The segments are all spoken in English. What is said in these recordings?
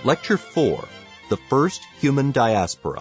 Lecture 4, The First Human Diaspora.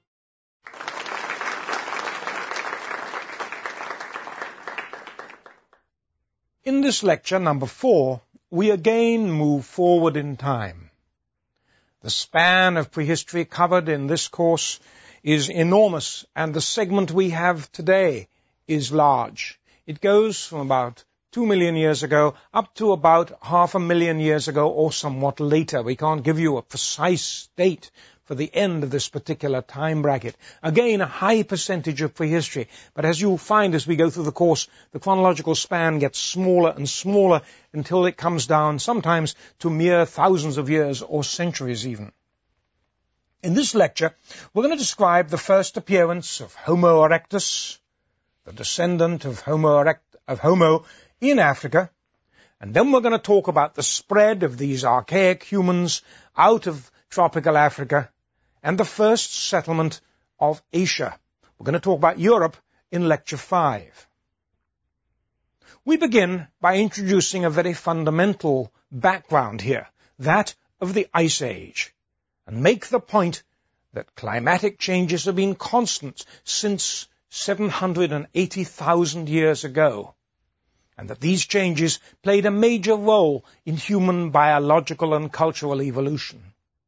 In this lecture, number 4, we again move forward in time. The span of prehistory covered in this course is enormous, and the segment we have today is large. It goes from about 2 million years ago up to about 500,000 years ago or somewhat later. We can't give you a precise date for the end of this particular time bracket. Again, a high percentage of prehistory. But as you'll find as we go through the course, the chronological span gets smaller and smaller until it comes down sometimes to mere thousands of years or centuries even. In this lecture, we're going to describe the first appearance of Homo erectus, the descendant of Homo in Africa, and then we're going to talk about the spread of these archaic humans out of tropical Africa and the first settlement of Asia. We're going to talk about Europe in Lecture 5. We begin by introducing a very fundamental background here, that of the Ice Age, and make the point that climatic changes have been constant since 780,000 years ago, and that these changes played a major role in human biological and cultural evolution.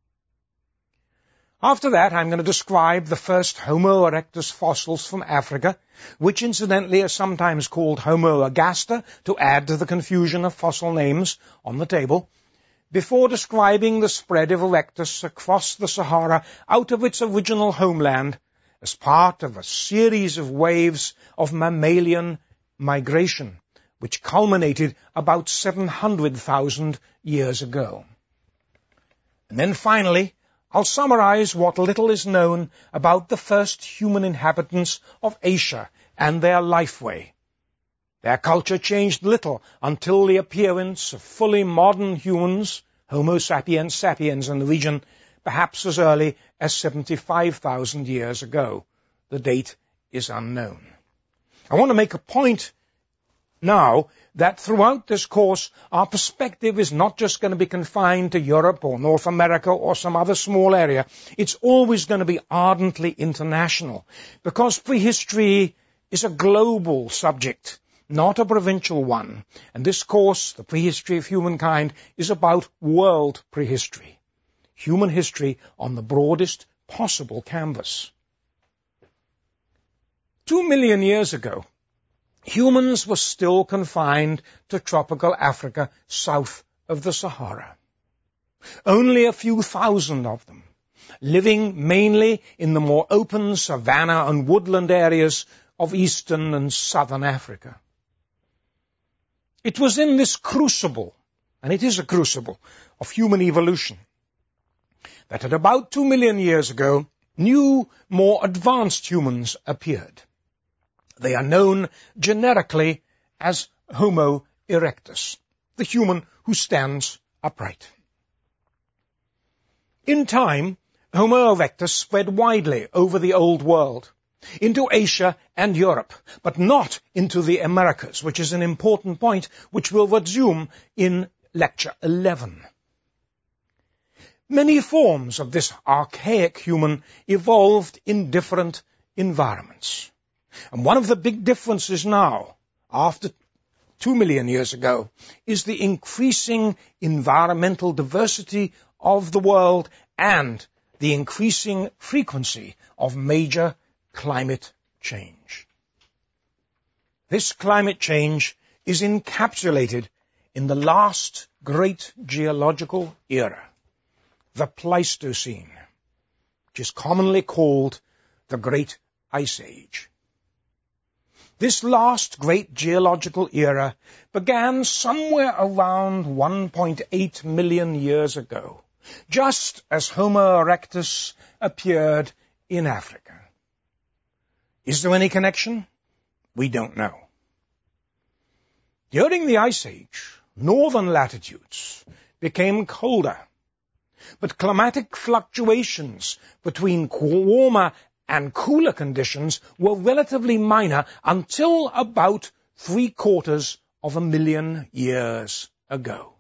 After that, I'm going to describe the first Homo erectus fossils from Africa, which incidentally are sometimes called Homo ergaster, to add to the confusion of fossil names on the table, before describing the spread of erectus across the Sahara out of its original homeland as part of a series of waves of mammalian migration, which culminated about 700,000 years ago. And then finally, I'll summarize what little is known about the first human inhabitants of Asia and their lifeway. Their culture changed little until the appearance of fully modern humans, Homo sapiens sapiens in the region, perhaps as early as 75,000 years ago. The date is unknown. I want to make a point now that throughout this course, our perspective is not just going to be confined to Europe or North America or some other small area. It's always going to be ardently international, because prehistory is a global subject, not a provincial one. And this course, The Prehistory of Humankind, is about world prehistory, human history on the broadest possible canvas. 2 million years ago, humans were still confined to tropical Africa south of the Sahara. Only a few thousand of them, living mainly in the more open savanna and woodland areas of eastern and southern Africa. It was in this crucible, and it is a crucible, of human evolution, that at about 2 million years ago, new, more advanced humans appeared. They are known generically as Homo erectus, the human who stands upright. In time, Homo erectus spread widely over the Old World, into Asia and Europe, but not into the Americas, which is an important point which we'll resume in Lecture 11. Many forms of this archaic human evolved in different environments. And one of the big differences now, after 2 million years ago, is the increasing environmental diversity of the world and the increasing frequency of major climate change. This climate change is encapsulated in the last great geological era, the Pleistocene, which is commonly called the Great Ice Age. This last great geological era began somewhere around 1.8 million years ago, just as Homo erectus appeared in Africa. Is there any connection? We don't know. During the Ice Age, northern latitudes became colder, but climatic fluctuations between warmer and cooler conditions were relatively minor until about 750,000 years ago.